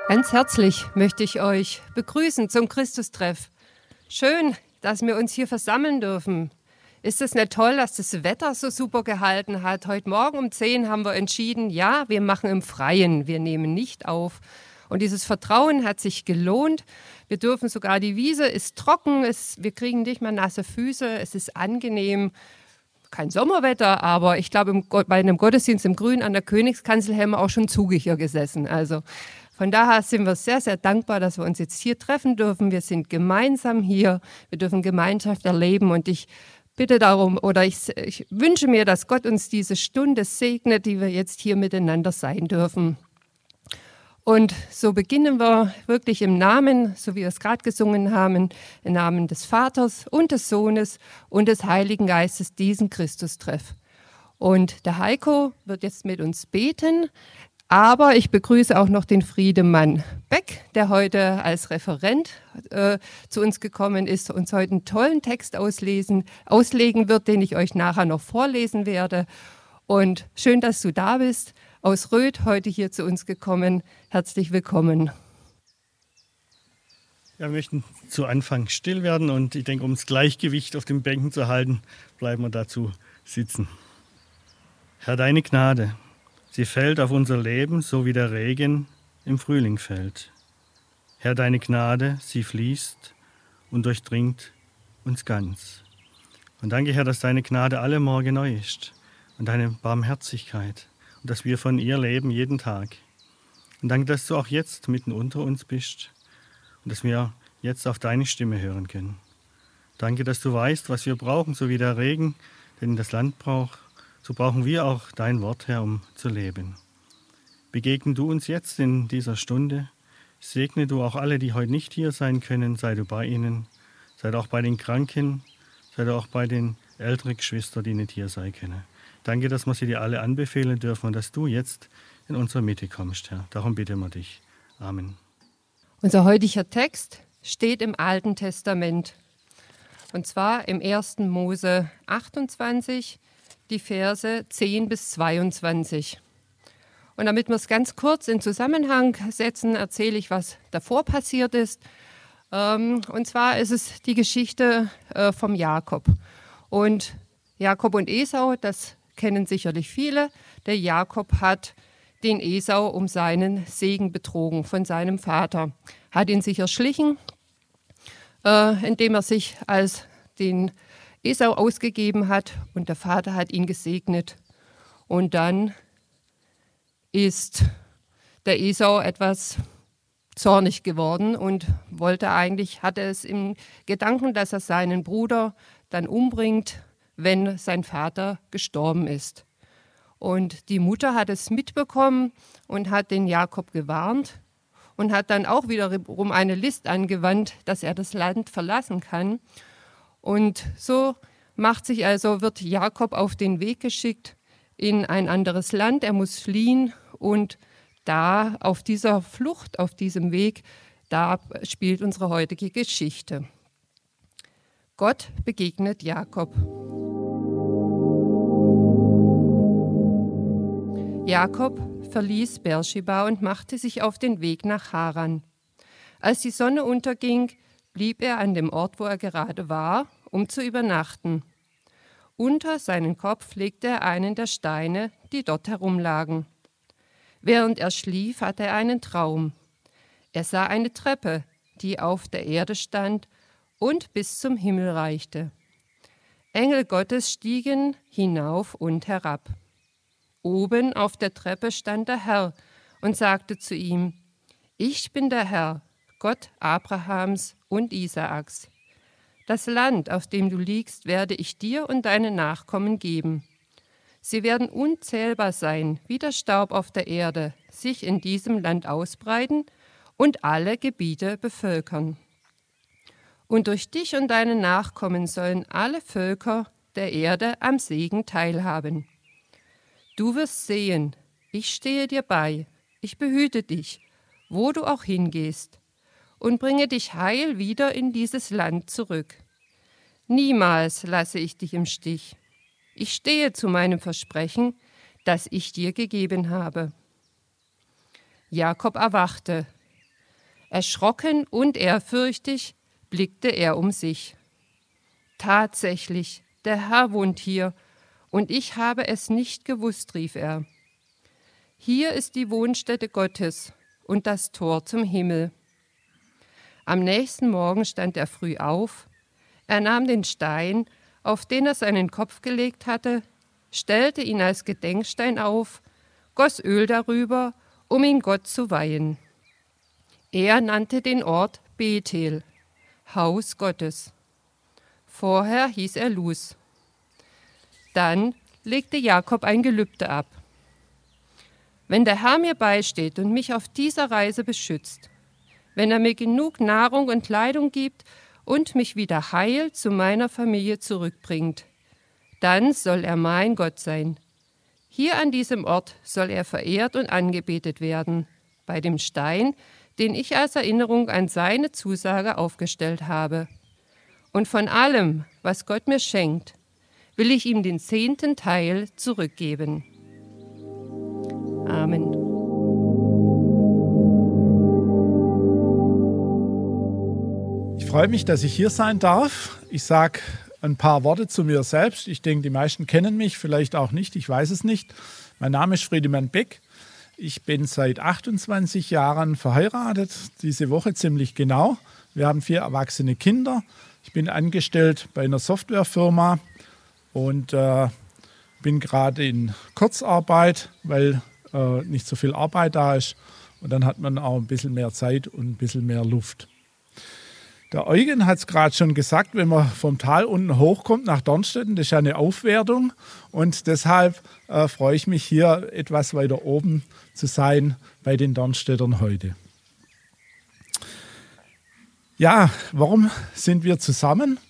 Ganz herzlich möchte ich euch begrüßen zum Christustreff. Schön, dass wir uns hier versammeln dürfen. Ist es nicht toll, dass das Wetter so super gehalten hat? Heute Morgen um 10 haben wir entschieden, ja, wir machen im Freien, wir nehmen nicht auf. Und dieses Vertrauen hat sich gelohnt. Wir dürfen sogar, die Wiese ist trocken, wir kriegen nicht mehr nasse Füße, es ist angenehm. Kein Sommerwetter, aber ich glaube, bei einem Gottesdienst im Grün an der Königskanzel haben wir auch schon zugig hier gesessen. Also von daher sind wir sehr, sehr dankbar, dass wir uns jetzt hier treffen dürfen. Wir sind gemeinsam hier, wir dürfen Gemeinschaft erleben und ich bitte darum, oder ich wünsche mir, dass Gott uns diese Stunde segnet, die wir jetzt hier miteinander sein dürfen. Und so beginnen wir wirklich im Namen, so wie wir es gerade gesungen haben, im Namen des Vaters und des Sohnes und des Heiligen Geistes diesen Christustreff. Und der Heiko wird jetzt mit uns beten, aber ich begrüße auch noch den Friedemann Beck, der heute als Referent zu uns gekommen ist, uns heute einen tollen Text auslegen wird, den ich euch nachher noch vorlesen werde. Und schön, dass du da bist. Aus Röth heute hier zu uns gekommen. Herzlich willkommen. Ja, wir möchten zu Anfang still werden und ich denke, um das Gleichgewicht auf den Bänken zu halten, bleiben wir dazu sitzen. Herr, deine Gnade, sie fällt auf unser Leben, so wie der Regen im Frühling fällt. Herr, deine Gnade, sie fließt und durchdringt uns ganz. Und danke, Herr, dass deine Gnade alle Morgen neu ist und deine Barmherzigkeit. Und dass wir von ihr leben jeden Tag. Und danke, dass du auch jetzt mitten unter uns bist und dass wir jetzt auf deine Stimme hören können. Danke, dass du weißt, was wir brauchen, so wie der Regen, den das Land braucht, so brauchen wir auch dein Wort, Herr, um zu leben. Begegne du uns jetzt in dieser Stunde. Segne du auch alle, die heute nicht hier sein können, sei du bei ihnen, sei du auch bei den Kranken, sei du auch bei den älteren Geschwistern, die nicht hier sein können. Danke, dass wir sie dir alle anbefehlen dürfen und dass du jetzt in unsere Mitte kommst, Herr. Darum bitten wir dich. Amen. Unser heutiger Text steht im Alten Testament. Und zwar im 1. Mose 28, die Verse 10 bis 22. Und damit wir es ganz kurz in Zusammenhang setzen, erzähle ich, was davor passiert ist. Und zwar ist es die Geschichte vom Jakob. Und Jakob und Esau, das kennen sicherlich viele. Der Jakob hat den Esau um seinen Segen betrogen von seinem Vater. Hat ihn sich erschlichen, indem er sich als den Esau ausgegeben hat und der Vater hat ihn gesegnet. Und dann ist der Esau etwas zornig geworden und hatte es im Gedanken, dass er seinen Bruder dann umbringt, wenn sein Vater gestorben ist. Und die Mutter hat es mitbekommen und hat den Jakob gewarnt und hat dann auch wiederum eine List angewandt, dass er das Land verlassen kann. Und so wird Jakob auf den Weg geschickt in ein anderes Land. Er muss fliehen und da auf dieser Flucht, auf diesem Weg, da spielt unsere heutige Geschichte. Gott begegnet Jakob. Jakob verließ Beersheba und machte sich auf den Weg nach Haran. Als die Sonne unterging, blieb er an dem Ort, wo er gerade war, um zu übernachten. Unter seinen Kopf legte er einen der Steine, die dort herumlagen. Während er schlief, hatte er einen Traum. Er sah eine Treppe, die auf der Erde stand und bis zum Himmel reichte. Engel Gottes stiegen hinauf und herab. Oben auf der Treppe stand der Herr und sagte zu ihm: Ich bin der Herr, Gott Abrahams und Isaaks. Das Land, auf dem du liegst, werde ich dir und deinen Nachkommen geben. Sie werden unzählbar sein, wie der Staub auf der Erde, sich in diesem Land ausbreiten und alle Gebiete bevölkern. Und durch dich und deine Nachkommen sollen alle Völker der Erde am Segen teilhaben. Du wirst sehen, ich stehe dir bei, ich behüte dich, wo du auch hingehst, und bringe dich heil wieder in dieses Land zurück. Niemals lasse ich dich im Stich. Ich stehe zu meinem Versprechen, das ich dir gegeben habe. Jakob erwachte. Erschrocken und ehrfürchtig blickte er um sich. Tatsächlich, der Herr wohnt hier, und ich habe es nicht gewusst, rief er. Hier ist die Wohnstätte Gottes und das Tor zum Himmel. Am nächsten Morgen stand er früh auf, er nahm den Stein, auf den er seinen Kopf gelegt hatte, stellte ihn als Gedenkstein auf, goss Öl darüber, um ihn Gott zu weihen. Er nannte den Ort Bethel, Haus Gottes. Vorher hieß er Luz. Dann legte Jakob ein Gelübde ab. Wenn der Herr mir beisteht und mich auf dieser Reise beschützt, wenn er mir genug Nahrung und Kleidung gibt und mich wieder heil zu meiner Familie zurückbringt, dann soll er mein Gott sein. Hier an diesem Ort soll er verehrt und angebetet werden, bei dem Stein, den ich als Erinnerung an seine Zusage aufgestellt habe. Und von allem, was Gott mir schenkt, will ich ihm den 10. Teil zurückgeben. Amen. Ich freue mich, dass ich hier sein darf. Ich sage ein paar Worte zu mir selbst. Ich denke, die meisten kennen mich, vielleicht auch nicht, ich weiß es nicht. Mein Name ist Friedemann Beck. Ich bin seit 28 Jahren verheiratet, diese Woche ziemlich genau. Wir haben 4 erwachsene Kinder. Ich bin angestellt bei einer Softwarefirma und bin gerade in Kurzarbeit, weil nicht so viel Arbeit da ist. Und dann hat man auch ein bisschen mehr Zeit und ein bisschen mehr Luft. Der Eugen hat es gerade schon gesagt, wenn man vom Tal unten hochkommt nach Dornstetten, das ist ja eine Aufwertung. Und deshalb freue ich mich, hier etwas weiter oben zu sein bei den Dornstettern heute. Ja, warum sind wir zusammen?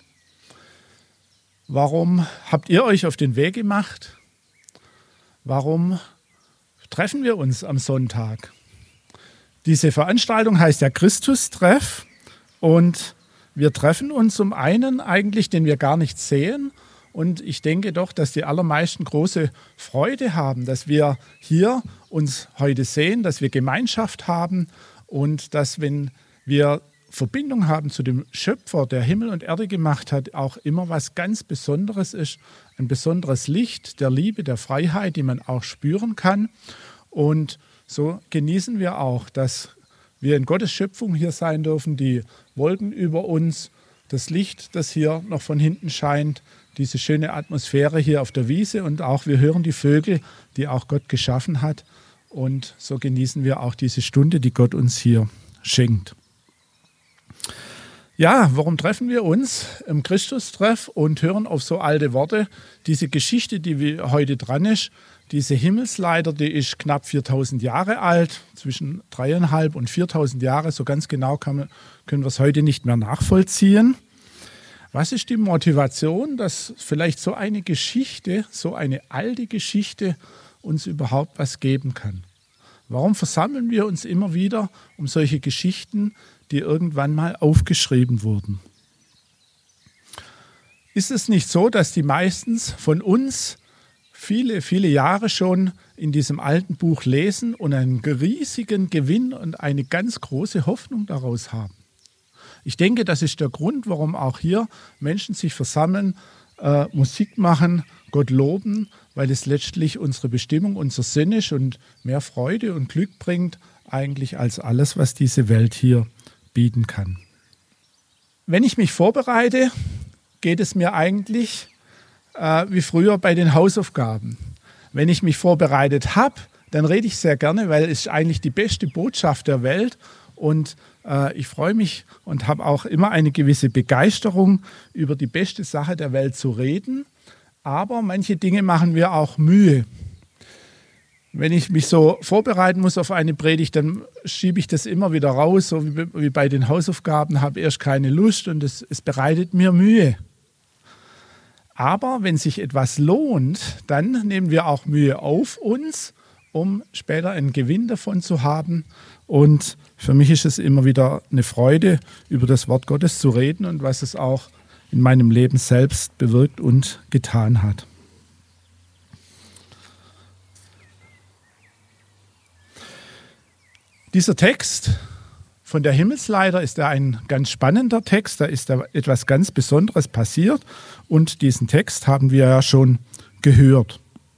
Warum habt ihr euch auf den Weg gemacht? Warum treffen wir uns am Sonntag? Diese Veranstaltung heißt ja Christustreff. Und wir treffen uns zum einen eigentlich, den wir gar nicht sehen. Und ich denke doch, dass die allermeisten große Freude haben, dass wir hier uns heute sehen, dass wir Gemeinschaft haben und dass, wenn wir Verbindung haben zu dem Schöpfer, der Himmel und Erde gemacht hat, auch immer was ganz Besonderes ist. Ein besonderes Licht der Liebe, der Freiheit, die man auch spüren kann. Und so genießen wir auch, dass wir in Gottes Schöpfung hier sein dürfen, die Wolken über uns, das Licht, das hier noch von hinten scheint, diese schöne Atmosphäre hier auf der Wiese und auch wir hören die Vögel, die auch Gott geschaffen hat. Und so genießen wir auch diese Stunde, die Gott uns hier schenkt. Ja, warum treffen wir uns im Christustreff und hören auf so alte Worte? Diese Geschichte, die heute dran ist, diese Himmelsleiter, die ist knapp 4000 Jahre alt, zwischen 3.500 und 4000 Jahre. So ganz genau können wir es heute nicht mehr nachvollziehen. Was ist die Motivation, dass vielleicht so eine Geschichte, so eine alte Geschichte uns überhaupt was geben kann? Warum versammeln wir uns immer wieder um solche Geschichten, die irgendwann mal aufgeschrieben wurden? Ist es nicht so, dass die meisten von uns viele, viele Jahre schon in diesem alten Buch lesen und einen riesigen Gewinn und eine ganz große Hoffnung daraus haben? Ich denke, das ist der Grund, warum auch hier Menschen sich versammeln, Musik machen, Gott loben, weil es letztlich unsere Bestimmung, unser Sinn ist und mehr Freude und Glück bringt, eigentlich als alles, was diese Welt hier bieten kann. Wenn ich mich vorbereite, geht es mir eigentlich wie früher bei den Hausaufgaben. Wenn ich mich vorbereitet habe, dann rede ich sehr gerne, weil es ist eigentlich die beste Botschaft der Welt und ich freue mich und habe auch immer eine gewisse Begeisterung, über die beste Sache der Welt zu reden. Aber manche Dinge machen mir auch Mühe. Wenn ich mich so vorbereiten muss auf eine Predigt, dann schiebe ich das immer wieder raus, so wie bei den Hausaufgaben, habe erst keine Lust und es bereitet mir Mühe. Aber wenn sich etwas lohnt, dann nehmen wir auch Mühe auf uns, um später einen Gewinn davon zu haben. Und für mich ist es immer wieder eine Freude, über das Wort Gottes zu reden und was es auch in meinem Leben selbst bewirkt und getan hat. Dieser Text Von der Himmelsleiter ist ein ganz spannender Text, da ist da etwas ganz Besonderes passiert und diesen Text haben wir ja schon gehört.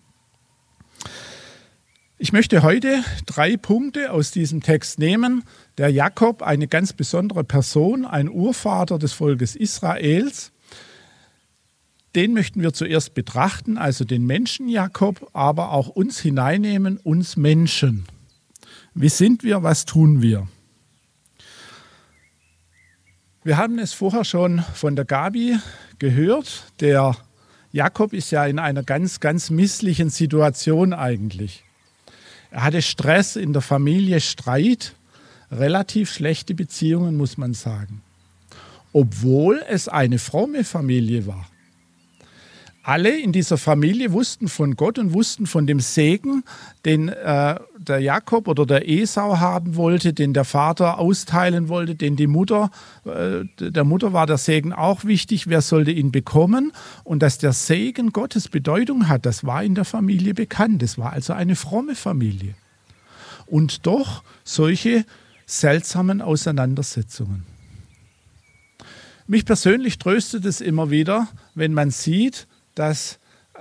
Ich möchte heute 3 Punkte aus diesem Text nehmen. Der Jakob, eine ganz besondere Person, ein Urvater des Volkes Israels, den möchten wir zuerst betrachten, also den Menschen Jakob, aber auch uns hineinnehmen, uns Menschen. Wie sind wir, was tun wir? Wir haben es vorher schon von der Gabi gehört, der Jakob ist ja in einer ganz, ganz misslichen Situation eigentlich. Er hatte Stress in der Familie, Streit, relativ schlechte Beziehungen, muss man sagen. Obwohl es eine fromme Familie war. Alle in dieser Familie wussten von Gott und wussten von dem Segen, den der Jakob oder der Esau haben wollte, den der Vater austeilen wollte, den die Mutter, der Mutter war der Segen auch wichtig, wer sollte ihn bekommen. Und dass der Segen Gottes Bedeutung hat, das war in der Familie bekannt. Es war also eine fromme Familie. Und doch solche seltsamen Auseinandersetzungen. Mich persönlich tröstet es immer wieder, wenn man sieht, dass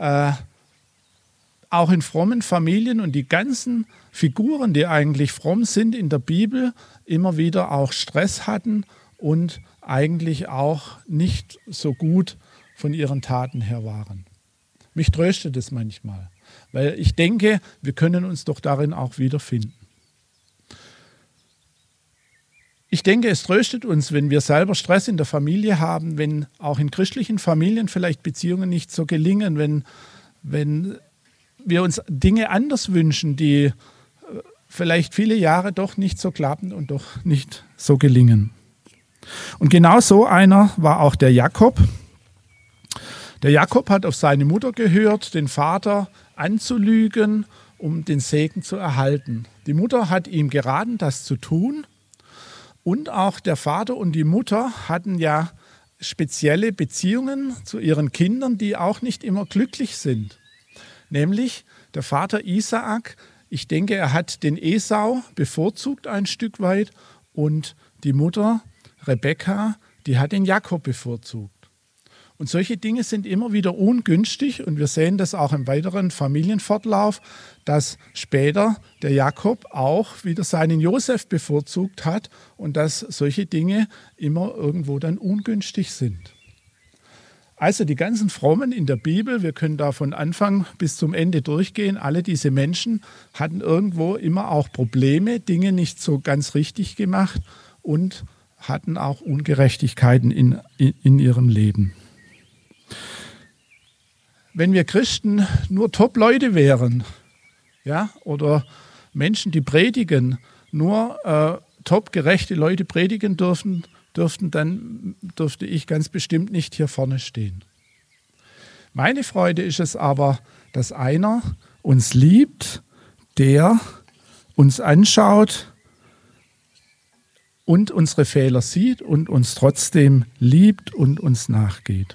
auch in frommen Familien und die ganzen Figuren, die eigentlich fromm sind in der Bibel, immer wieder auch Stress hatten und eigentlich auch nicht so gut von ihren Taten her waren. Mich tröstet es manchmal, weil ich denke, wir können uns doch darin auch wiederfinden. Ich denke, es tröstet uns, wenn wir selber Stress in der Familie haben, wenn auch in christlichen Familien vielleicht Beziehungen nicht so gelingen, wenn wir uns Dinge anders wünschen, die vielleicht viele Jahre doch nicht so klappen und doch nicht so gelingen. Und genau so einer war auch der Jakob. Der Jakob hat auf seine Mutter gehört, den Vater anzulügen, um den Segen zu erhalten. Die Mutter hat ihm geraten, das zu tun. Und auch der Vater und die Mutter hatten ja spezielle Beziehungen zu ihren Kindern, die auch nicht immer glücklich sind. Nämlich der Vater Isaak, ich denke, er hat den Esau bevorzugt ein Stück weit und die Mutter Rebekka, die hat den Jakob bevorzugt. Und solche Dinge sind immer wieder ungünstig und wir sehen das auch im weiteren Familienfortlauf, dass später der Jakob auch wieder seinen Josef bevorzugt hat und dass solche Dinge immer irgendwo dann ungünstig sind. Also die ganzen Frommen in der Bibel, wir können da von Anfang bis zum Ende durchgehen, alle diese Menschen hatten irgendwo immer auch Probleme, Dinge nicht so ganz richtig gemacht und hatten auch Ungerechtigkeiten in ihrem Leben. Wenn wir Christen nur Top-Leute wären, ja, oder Menschen, die predigen, nur top-gerechte Leute predigen dürften, dann dürfte ich ganz bestimmt nicht hier vorne stehen. Meine Freude ist es aber, dass einer uns liebt, der uns anschaut und unsere Fehler sieht und uns trotzdem liebt und uns nachgeht.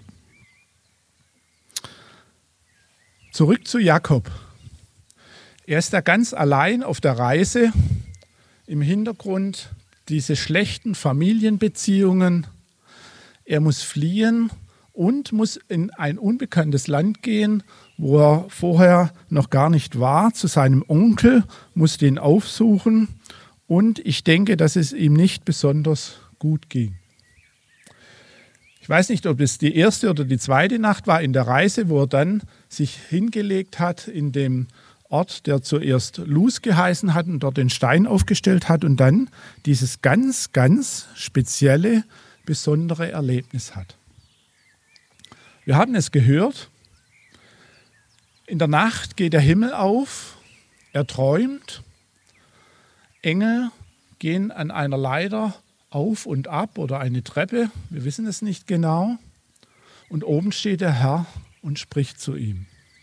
Zurück zu Jakob. Er ist da ganz allein auf der Reise. Im Hintergrund diese schlechten Familienbeziehungen. Er muss fliehen und muss in ein unbekanntes Land gehen, wo er vorher noch gar nicht war, zu seinem Onkel, muss den aufsuchen. Und ich denke, dass es ihm nicht besonders gut ging. Ich weiß nicht, ob es die erste oder die zweite Nacht war in der Reise, wo er dann sich hingelegt hat in dem Ort, der zuerst Luz geheißen hat und dort den Stein aufgestellt hat und dann dieses ganz, ganz spezielle, besondere Erlebnis hat. Wir haben es gehört, in der Nacht geht der Himmel auf, er träumt, Engel gehen an einer Leiter auf und ab oder eine Treppe, wir wissen es nicht genau, und oben steht der Herr und spricht zu ihm.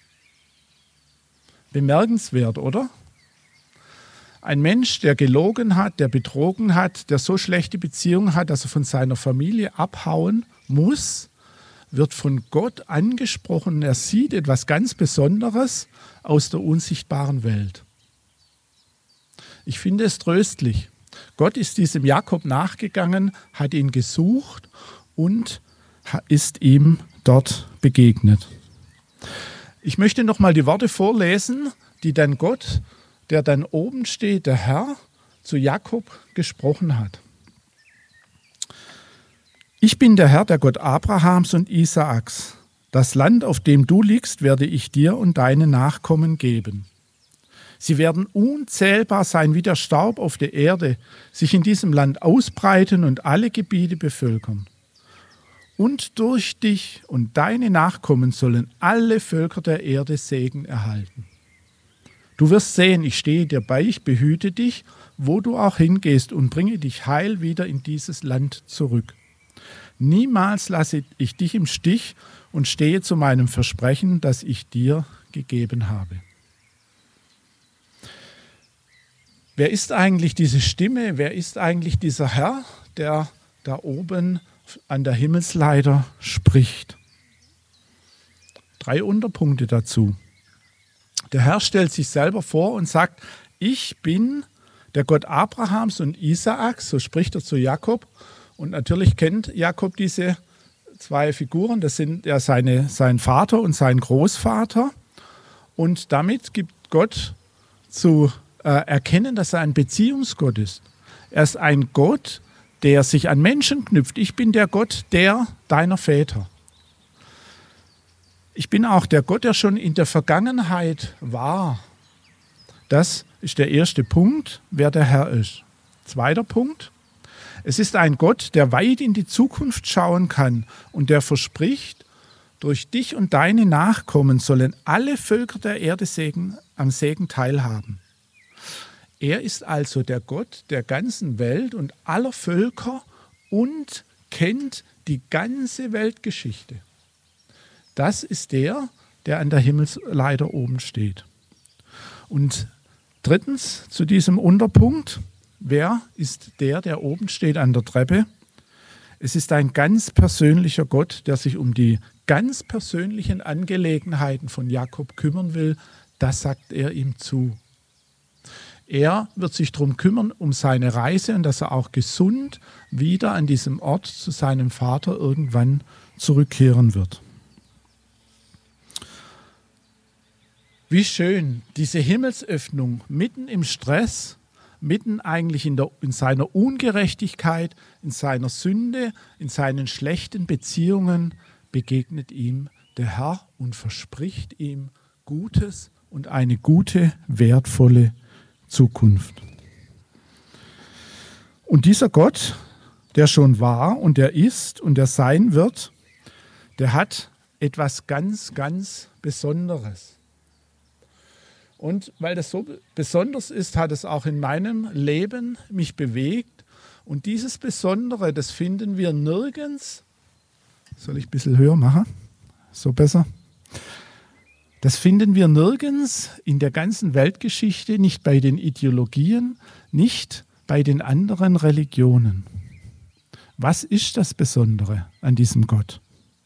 Bemerkenswert, oder? Ein Mensch, der gelogen hat, der betrogen hat, der so schlechte Beziehungen hat, dass er von seiner Familie abhauen muss, wird von Gott angesprochen. Er sieht etwas ganz Besonderes aus der unsichtbaren Welt. Ich finde es tröstlich. Gott ist diesem Jakob nachgegangen, hat ihn gesucht und ist ihm dort begegnet. Ich möchte noch mal die Worte vorlesen, die dann Gott, der dann oben steht, der Herr, zu Jakob gesprochen hat. Ich bin der Herr, der Gott Abrahams und Isaaks. Das Land, auf dem du liegst, werde ich dir und deinen Nachkommen geben. Sie werden unzählbar sein wie der Staub auf der Erde, sich in diesem Land ausbreiten und alle Gebiete bevölkern. Und durch dich und deine Nachkommen sollen alle Völker der Erde Segen erhalten. Du wirst sehen, ich stehe dir bei, ich behüte dich, wo du auch hingehst und bringe dich heil wieder in dieses Land zurück. Niemals lasse ich dich im Stich und stehe zu meinem Versprechen, das ich dir gegeben habe. Wer ist eigentlich diese Stimme? Wer ist eigentlich dieser Herr, der da oben an der Himmelsleiter spricht? 3 Unterpunkte dazu. Der Herr stellt sich selber vor und sagt, ich bin der Gott Abrahams und Isaaks, so spricht er zu Jakob. Und natürlich kennt Jakob diese 2 Figuren, das sind ja sein Vater und sein Großvater. Und damit gibt Gott zu erkennen, dass er ein Beziehungsgott ist. Er ist ein Gott, der sich an Menschen knüpft. Ich bin der Gott deiner Väter. Ich bin auch der Gott, der schon in der Vergangenheit war. Das ist der erste Punkt, wer der Herr ist. 2. Punkt. Es ist ein Gott, der weit in die Zukunft schauen kann und der verspricht, durch dich und deine Nachkommen sollen alle Völker der Erde am Segen teilhaben. Er ist also der Gott der ganzen Welt und aller Völker und kennt die ganze Weltgeschichte. Das ist der an der Himmelsleiter oben steht. Und 3. zu diesem Unterpunkt, wer ist der oben steht an der Treppe? Es ist ein ganz persönlicher Gott, der sich um die ganz persönlichen Angelegenheiten von Jakob kümmern will. Das sagt er ihm zu. Er wird sich darum kümmern, um seine Reise und dass er auch gesund wieder an diesem Ort zu seinem Vater irgendwann zurückkehren wird. Wie schön, diese Himmelsöffnung mitten im Stress, mitten eigentlich in seiner Ungerechtigkeit, in seiner Sünde, in seinen schlechten Beziehungen begegnet ihm der Herr und verspricht ihm Gutes und eine gute, wertvolle Zukunft. Und dieser Gott, der schon war und der ist und der sein wird, der hat etwas ganz, ganz Besonderes. Und weil das so besonders ist, hat es auch in meinem Leben mich bewegt. Und dieses Besondere, das finden wir nirgends. Soll ich ein bisschen höher machen? So besser? Das finden wir nirgends in der ganzen Weltgeschichte, nicht bei den Ideologien, nicht bei den anderen Religionen. Was ist das Besondere an diesem Gott?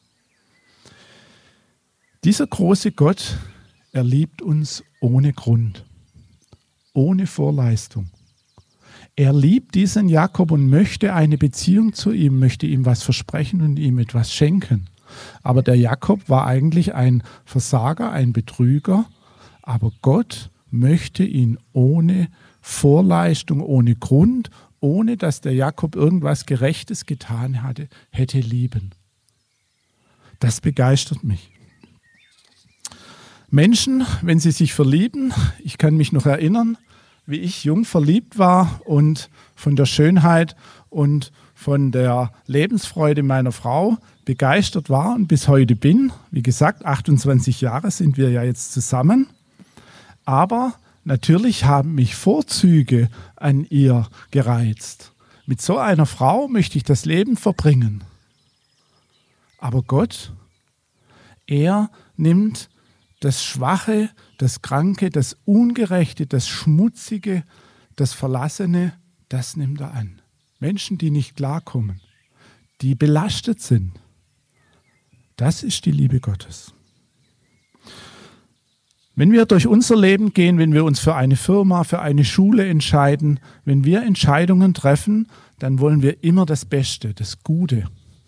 Dieser große Gott, er liebt uns ohne Grund, ohne Vorleistung. Er liebt diesen Jakob und möchte eine Beziehung zu ihm, möchte ihm was versprechen und ihm etwas schenken. Aber der Jakob war eigentlich ein Versager, ein Betrüger, aber Gott möchte ihn ohne Vorleistung, ohne Grund, ohne dass der Jakob irgendwas Gerechtes getan hätte lieben. Das begeistert mich. Menschen, wenn sie sich verlieben, ich kann mich noch erinnern, wie ich jung verliebt war und von der Schönheit und von der Lebensfreude meiner Frau begeistert war und bis heute bin. Wie gesagt, 28 Jahre sind wir ja jetzt zusammen. Aber natürlich haben mich Vorzüge an ihr gereizt. Mit so einer Frau möchte ich das Leben verbringen. Aber Gott, er nimmt das Schwache, das Kranke, das Ungerechte, das Schmutzige, das Verlassene, das nimmt er an. Menschen, die nicht klarkommen, die belastet sind. Das ist die Liebe Gottes. Wenn wir durch unser Leben gehen, wenn wir uns für eine Firma, für eine Schule entscheiden, wenn wir Entscheidungen treffen, dann wollen wir immer das Beste, das Gute.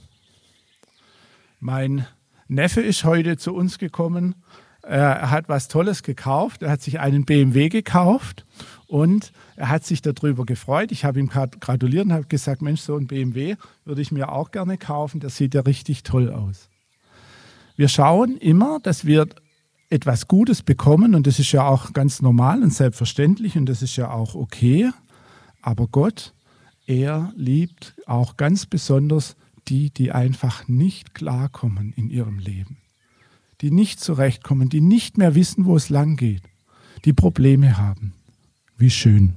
Mein Neffe ist heute zu uns gekommen. Er hat was Tolles gekauft. Er hat sich einen BMW gekauft und er hat sich darüber gefreut. Ich habe ihm gratuliert und habe gesagt, Mensch, so ein BMW würde ich mir auch gerne kaufen. Der sieht ja richtig toll aus. Wir schauen immer, dass wir etwas Gutes bekommen und das ist ja auch ganz normal und selbstverständlich und das ist ja auch okay. Aber Gott, er liebt auch ganz besonders die einfach nicht klarkommen in ihrem Leben, die nicht zurechtkommen, die nicht mehr wissen, wo es lang geht, die Probleme haben. Wie schön.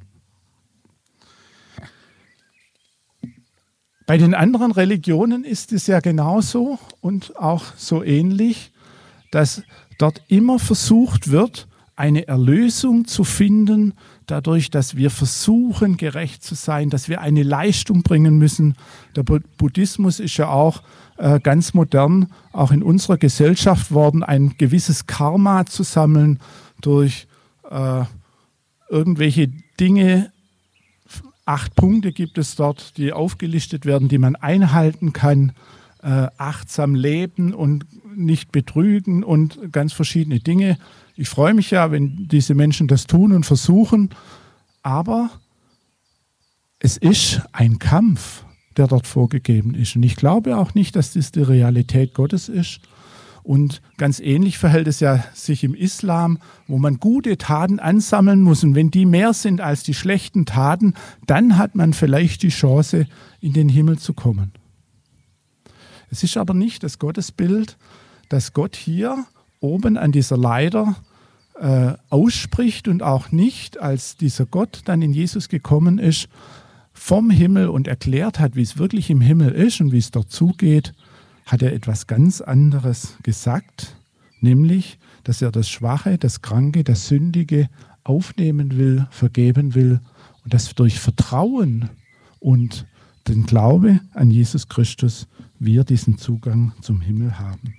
Bei den anderen Religionen ist es ja genauso und auch so ähnlich, dass dort immer versucht wird, eine Erlösung zu finden, dadurch, dass wir versuchen, gerecht zu sein, dass wir eine Leistung bringen müssen. Der Buddhismus ist ja auch ganz modern, auch in unserer Gesellschaft worden, ein gewisses Karma zu sammeln durch irgendwelche Dinge. 8 Punkte gibt es dort, die aufgelistet werden, die man einhalten kann. Achtsam leben und nicht betrügen und ganz verschiedene Dinge. Ich freue mich ja, wenn diese Menschen das tun und versuchen, aber es ist ein Kampf, der dort vorgegeben ist. Und ich glaube auch nicht, dass das die Realität Gottes ist. Und ganz ähnlich verhält es ja sich im Islam, wo man gute Taten ansammeln muss. Und wenn die mehr sind als die schlechten Taten, dann hat man vielleicht die Chance, in den Himmel zu kommen. Es ist aber nicht das Gottesbild, dass Gott hier oben an dieser Leiter ausspricht und auch nicht, als dieser Gott dann in Jesus gekommen ist, vom Himmel und erklärt hat, wie es wirklich im Himmel ist und wie es dort zugeht, hat er etwas ganz anderes gesagt, nämlich, dass er das Schwache, das Kranke, das Sündige aufnehmen will, vergeben will und dass durch Vertrauen und den Glaube an Jesus Christus wir diesen Zugang zum Himmel haben.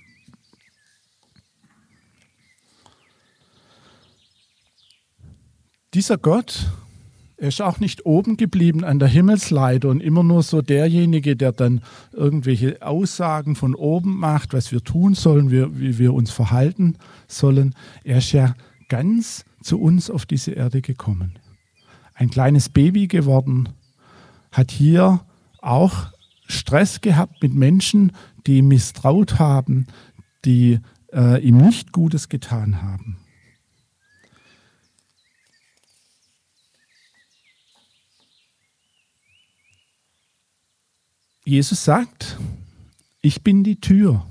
Dieser Gott, er ist auch nicht oben geblieben an der Himmelsleiter und immer nur so derjenige, der dann irgendwelche Aussagen von oben macht, was wir tun sollen, wie wir uns verhalten sollen. Er ist ja ganz zu uns auf diese Erde gekommen. Ein kleines Baby geworden, hat hier auch Stress gehabt mit Menschen, die ihm misstraut haben, die ihm nicht Gutes getan haben. Jesus sagt, ich bin die Tür.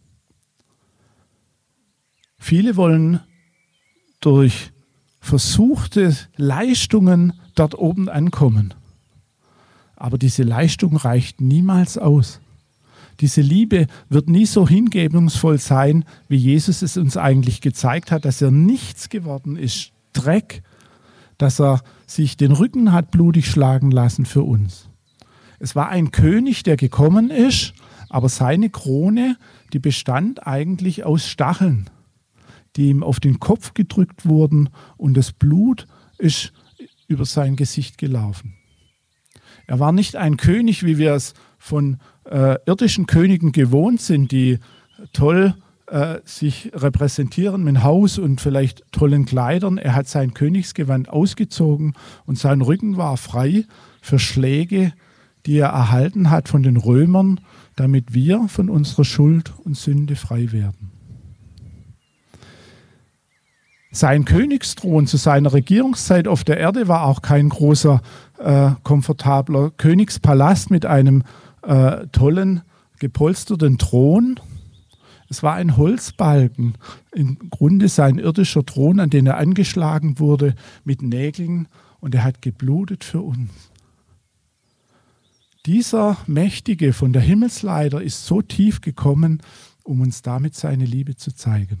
Viele wollen durch versuchte Leistungen dort oben ankommen. Aber diese Leistung reicht niemals aus. Diese Liebe wird nie so hingebungsvoll sein, wie Jesus es uns eigentlich gezeigt hat, dass er nichts geworden ist, Dreck, dass er sich den Rücken hat blutig schlagen lassen für uns. Es war ein König, der gekommen ist, aber seine Krone, die bestand eigentlich aus Stacheln, die ihm auf den Kopf gedrückt wurden und das Blut ist über sein Gesicht gelaufen. Er war nicht ein König, wie wir es von irdischen Königen gewohnt sind, die toll sich repräsentieren mit Haus und vielleicht tollen Kleidern. Er hat sein Königsgewand ausgezogen und sein Rücken war frei für Schläge, die er erhalten hat von den Römern, damit wir von unserer Schuld und Sünde frei werden. Sein Königsthron zu seiner Regierungszeit auf der Erde war auch kein großer, komfortabler Königspalast mit einem tollen, gepolsterten Thron. Es war ein Holzbalken, im Grunde sein irdischer Thron, an den er angeschlagen wurde mit Nägeln, und er hat geblutet für uns. Dieser Mächtige von der Himmelsleiter ist so tief gekommen, um uns damit seine Liebe zu zeigen.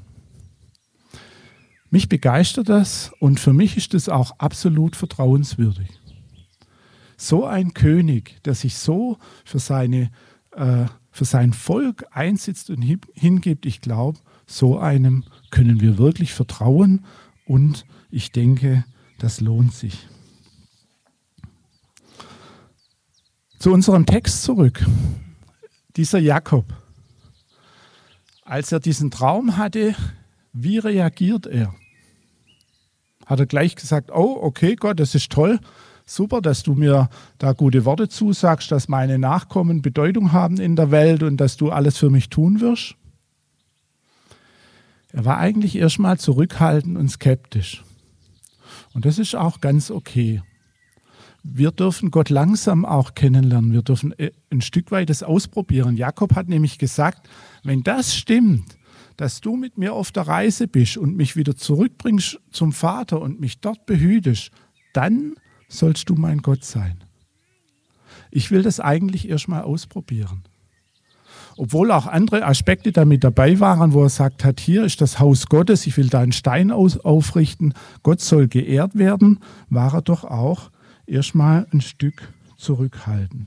Mich begeistert das und für mich ist es auch absolut vertrauenswürdig. So ein König, der sich so für seine für sein Volk einsetzt und hingibt, ich glaube, so einem können wir wirklich vertrauen und ich denke, das lohnt sich. Zu unserem Text zurück. Dieser Jakob, als er diesen Traum hatte, wie reagiert er? Hat er gleich gesagt, oh, okay, Gott, das ist toll, super, dass du mir da gute Worte zusagst, dass meine Nachkommen Bedeutung haben in der Welt und dass du alles für mich tun wirst? Er war eigentlich erstmal zurückhaltend und skeptisch. Und das ist auch ganz okay. Wir dürfen Gott langsam auch kennenlernen. Wir dürfen ein Stück weit das ausprobieren. Jakob hat nämlich gesagt, wenn das stimmt, dass du mit mir auf der Reise bist und mich wieder zurückbringst zum Vater und mich dort behütest, dann sollst du mein Gott sein. Ich will das eigentlich erstmal ausprobieren. Obwohl auch andere Aspekte damit dabei waren, wo er sagt hat, hier ist das Haus Gottes, ich will da einen Stein aufrichten, Gott soll geehrt werden, war er doch auch erstmal ein Stück zurückhaltend.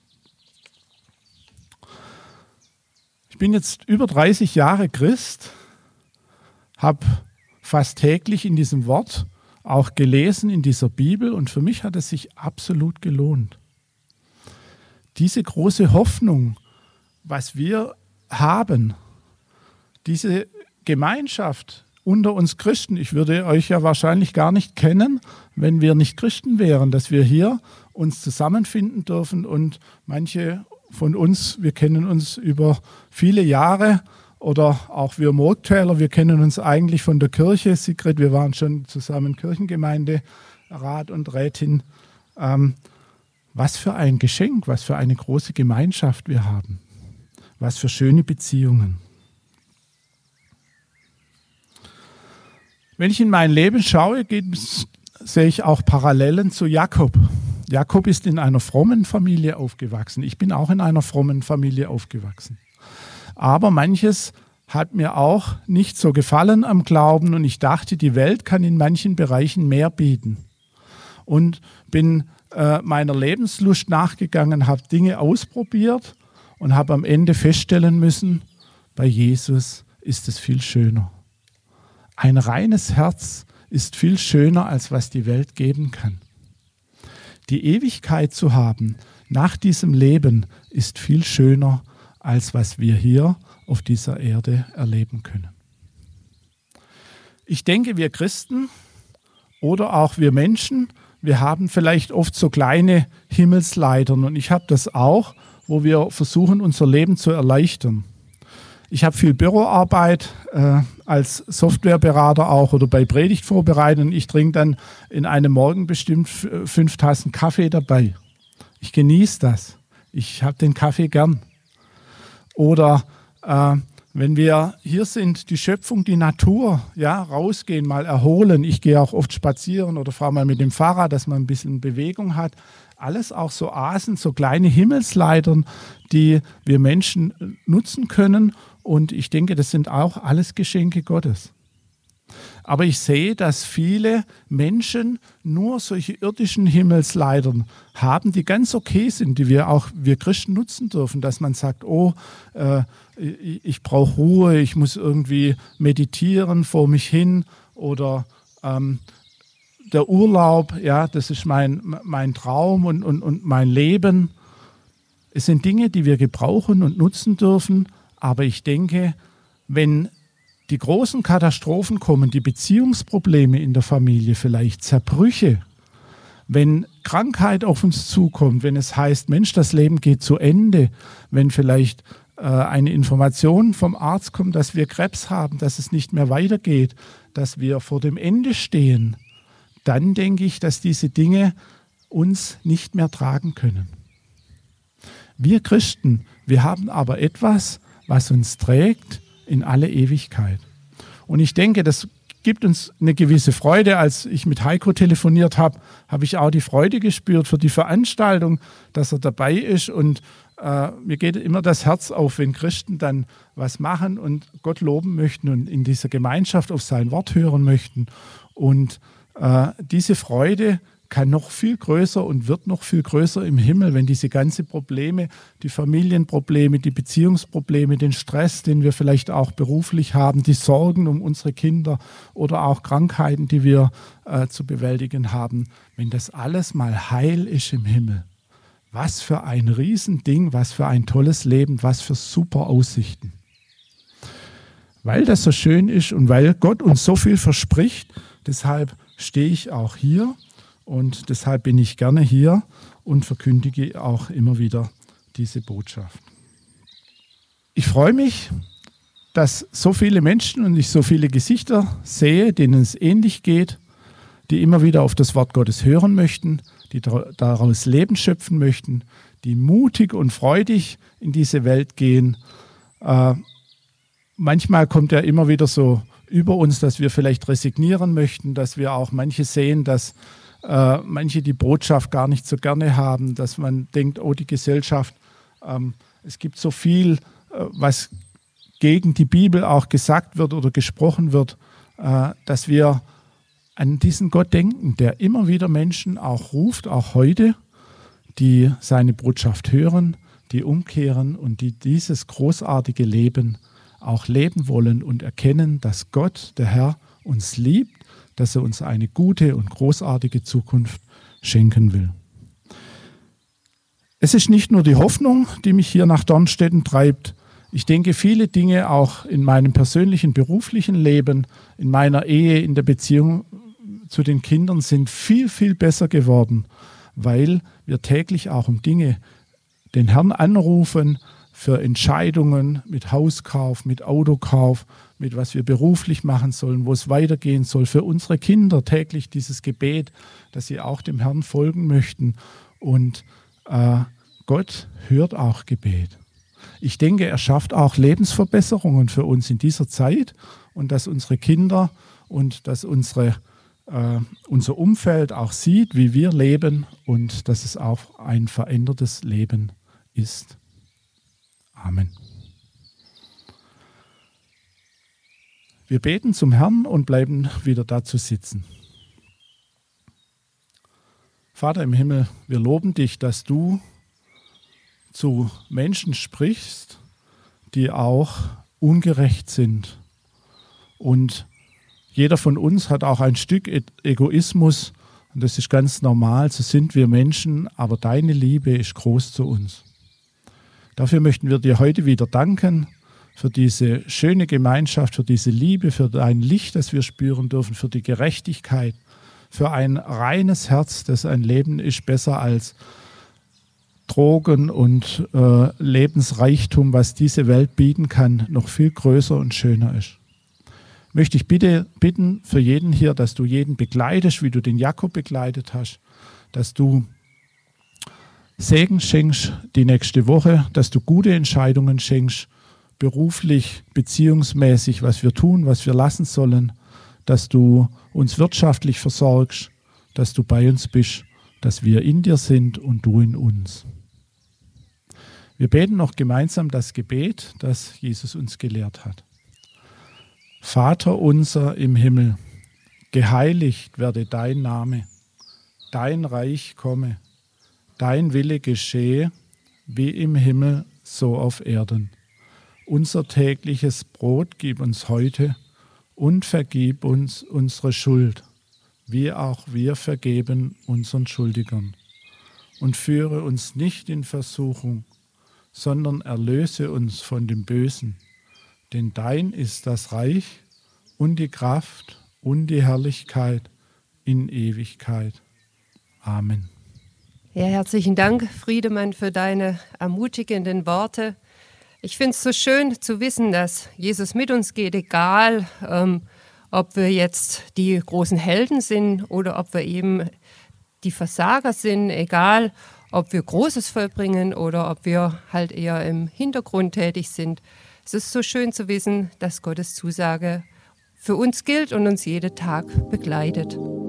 Ich bin jetzt über 30 Jahre Christ, habe fast täglich in diesem Wort auch gelesen in dieser Bibel und für mich hat es sich absolut gelohnt. Diese große Hoffnung, was wir haben, diese Gemeinschaft unter uns Christen, ich würde euch ja wahrscheinlich gar nicht kennen, wenn wir nicht Christen wären, dass wir hier uns zusammenfinden dürfen und manche von uns, wir kennen uns über viele Jahre oder auch wir Murgtäler, wir kennen uns eigentlich von der Kirche. Sigrid, wir waren schon zusammen Kirchengemeinderat und Rätin. Was für ein Geschenk, was für eine große Gemeinschaft wir haben. Was für schöne Beziehungen. Wenn ich in mein Leben schaue, sehe ich auch Parallelen zu Jakob. Jakob ist in einer frommen Familie aufgewachsen. Ich bin auch in einer frommen Familie aufgewachsen. Aber manches hat mir auch nicht so gefallen am Glauben und ich dachte, die Welt kann in manchen Bereichen mehr bieten. Und bin meiner Lebenslust nachgegangen, habe Dinge ausprobiert und habe am Ende feststellen müssen, bei Jesus ist es viel schöner. Ein reines Herz ist viel schöner, als was die Welt geben kann. Die Ewigkeit zu haben nach diesem Leben ist viel schöner, als was wir hier auf dieser Erde erleben können. Ich denke, wir Christen oder auch wir Menschen, wir haben vielleicht oft so kleine Himmelsleitern und ich habe das auch, wo wir versuchen, unser Leben zu erleichtern. Ich habe viel Büroarbeit als Softwareberater auch oder bei Predigtvorbereitung und ich trinke dann in einem Morgen bestimmt 5 Tassen Kaffee dabei. Ich genieße das. Ich habe den Kaffee gern. Oder wenn wir hier sind, die Schöpfung, die Natur, ja, rausgehen, mal erholen. Ich gehe auch oft spazieren oder fahre mal mit dem Fahrrad, dass man ein bisschen Bewegung hat. Alles auch so Asen, so kleine Himmelsleitern, die wir Menschen nutzen können. Und ich denke, das sind auch alles Geschenke Gottes. Aber ich sehe, dass viele Menschen nur solche irdischen Himmelsleitern haben, die ganz okay sind, die wir Christen nutzen dürfen, dass man sagt, oh, ich brauche Ruhe, ich muss irgendwie meditieren vor mich hin oder der Urlaub, ja, das ist mein Traum und mein Leben. Es sind Dinge, die wir gebrauchen und nutzen dürfen, aber ich denke, wenn die großen Katastrophen kommen, die Beziehungsprobleme in der Familie, vielleicht Zerbrüche, wenn Krankheit auf uns zukommt, wenn es heißt, Mensch, das Leben geht zu Ende, wenn vielleicht eine Information vom Arzt kommt, dass wir Krebs haben, dass es nicht mehr weitergeht, dass wir vor dem Ende stehen, dann denke ich, dass diese Dinge uns nicht mehr tragen können. Wir Christen, wir haben aber etwas, was uns trägt in alle Ewigkeit. Und ich denke, das gibt uns eine gewisse Freude. Als ich mit Heiko telefoniert habe, habe ich auch die Freude gespürt für die Veranstaltung, dass er dabei ist. Und mir geht immer das Herz auf, wenn Christen dann was machen und Gott loben möchten und in dieser Gemeinschaft auf sein Wort hören möchten. Und diese Freude, kann noch viel größer und wird noch viel größer im Himmel, wenn diese ganzen Probleme, die Familienprobleme, die Beziehungsprobleme, den Stress, den wir vielleicht auch beruflich haben, die Sorgen um unsere Kinder oder auch Krankheiten, die wir zu bewältigen haben, wenn das alles mal heil ist im Himmel. Was für ein Riesending, was für ein tolles Leben, was für super Aussichten. Weil das so schön ist und weil Gott uns so viel verspricht, deshalb stehe ich auch hier und deshalb bin ich gerne hier und verkündige auch immer wieder diese Botschaft. Ich freue mich, dass so viele Menschen und ich so viele Gesichter sehe, denen es ähnlich geht, die immer wieder auf das Wort Gottes hören möchten, die daraus Leben schöpfen möchten, die mutig und freudig in diese Welt gehen. Manchmal kommt ja immer wieder so über uns, dass wir vielleicht resignieren möchten, dass wir auch manche sehen, dass manche die Botschaft gar nicht so gerne haben, dass man denkt, oh, die Gesellschaft, es gibt so viel, was gegen die Bibel auch gesagt wird oder gesprochen wird, dass wir an diesen Gott denken, der immer wieder Menschen auch ruft, auch heute, die seine Botschaft hören, die umkehren und die dieses großartige Leben auch leben wollen und erkennen, dass Gott, der Herr, uns liebt, dass er uns eine gute und großartige Zukunft schenken will. Es ist nicht nur die Hoffnung, die mich hier nach Dornstetten treibt. Ich denke, viele Dinge auch in meinem persönlichen, beruflichen Leben, in meiner Ehe, in der Beziehung zu den Kindern sind viel, viel besser geworden, weil wir täglich auch um Dinge den Herrn anrufen, für Entscheidungen mit Hauskauf, mit Autokauf, mit was wir beruflich machen sollen, wo es weitergehen soll. Für unsere Kinder täglich dieses Gebet, dass sie auch dem Herrn folgen möchten. Und Gott hört auch Gebet. Ich denke, er schafft auch Lebensverbesserungen für uns in dieser Zeit und dass unsere Kinder und dass unser Umfeld auch sieht, wie wir leben und dass es auch ein verändertes Leben ist. Amen. Wir beten zum Herrn und bleiben wieder dazu sitzen. Vater im Himmel, wir loben dich, dass du zu Menschen sprichst, die auch ungerecht sind. Und jeder von uns hat auch ein Stück Egoismus und das ist ganz normal, so sind wir Menschen, aber deine Liebe ist groß zu uns. Dafür möchten wir dir heute wieder danken, für diese schöne Gemeinschaft, für diese Liebe, für dein Licht, das wir spüren dürfen, für die Gerechtigkeit, für ein reines Herz, das ein Leben ist, besser als Drogen und Lebensreichtum, was diese Welt bieten kann, noch viel größer und schöner ist. Möchte ich bitten für jeden hier, dass du jeden begleitest, wie du den Jakob begleitet hast, dass du Segen schenkst die nächste Woche, dass du gute Entscheidungen schenkst, beruflich, beziehungsmäßig, was wir tun, was wir lassen sollen, dass du uns wirtschaftlich versorgst, dass du bei uns bist, dass wir in dir sind und du in uns. Wir beten noch gemeinsam das Gebet, das Jesus uns gelehrt hat. Vater unser im Himmel, geheiligt werde dein Name, dein Reich komme, dein Wille geschehe, wie im Himmel, so auf Erden. Unser tägliches Brot gib uns heute und vergib uns unsere Schuld, wie auch wir vergeben unseren Schuldigern. Und führe uns nicht in Versuchung, sondern erlöse uns von dem Bösen. Denn dein ist das Reich und die Kraft und die Herrlichkeit in Ewigkeit. Amen. Ja, herzlichen Dank, Friedemann, für deine ermutigenden Worte. Ich finde es so schön zu wissen, dass Jesus mit uns geht, egal ob wir jetzt die großen Helden sind oder ob wir eben die Versager sind, egal ob wir Großes vollbringen oder ob wir halt eher im Hintergrund tätig sind. Es ist so schön zu wissen, dass Gottes Zusage für uns gilt und uns jeden Tag begleitet.